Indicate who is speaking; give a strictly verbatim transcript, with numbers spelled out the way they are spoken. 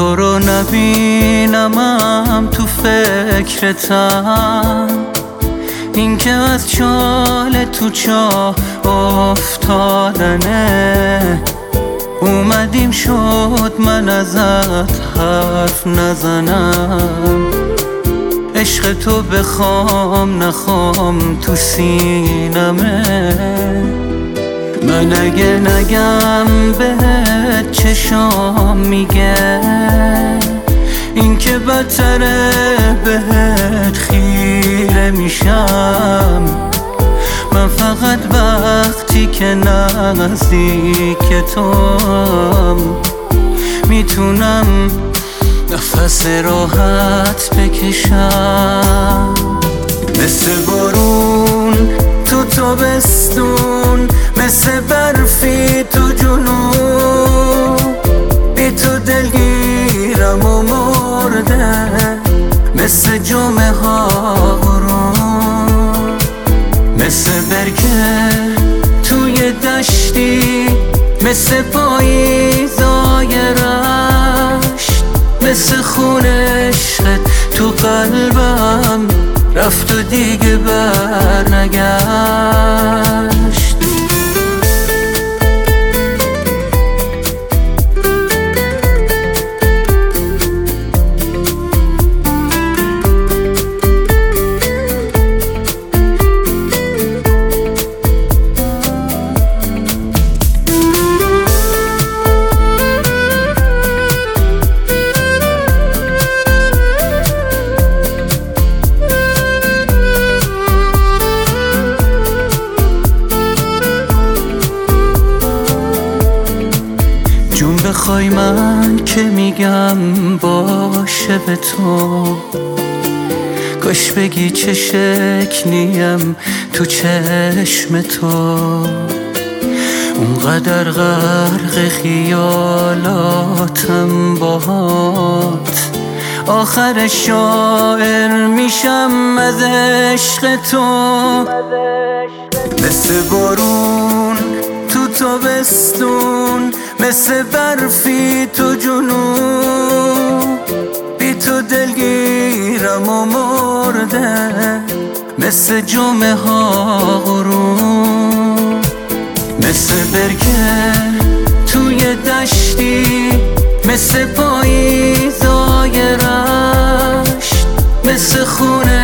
Speaker 1: تو رو نبینمم تو فکرتم، این که از چال تو چاه افتادنه. اومدیم شد من ازت حرف نزنم، عشق تو بخوام نخوام تو سینمه. من اگه نگم بهت چشام میگه، این که بدتره بهت خیره میشم. من فقط وقتی که نزدیک توام میتونم نفس راحت بکشم. مثل بارون تو تابستون، مثل برفی تو جنوب، بی تو دلگیرم و مرده، مثل جمعه ها غروب، مثل برگه توی دشتی، مثل پاییزای رشت، مثل خون عشقت تو قلبم رفت و دیگه بر نگشت. جون بخوای من که میگم باشه به تو، کاش بگی چه شکلیم تو چشم تو. اونقدر غرق خیالاتم باهات، آخر شاعر میشم از عشق تو. مثل بارون تو تابستون، مثل برفی تو جنوب، بی تو دلگیرم و مرده، مثل جمعه ها غروب، مثل برگه توی دشتی، مثل پاییزای رشت، مثل خونه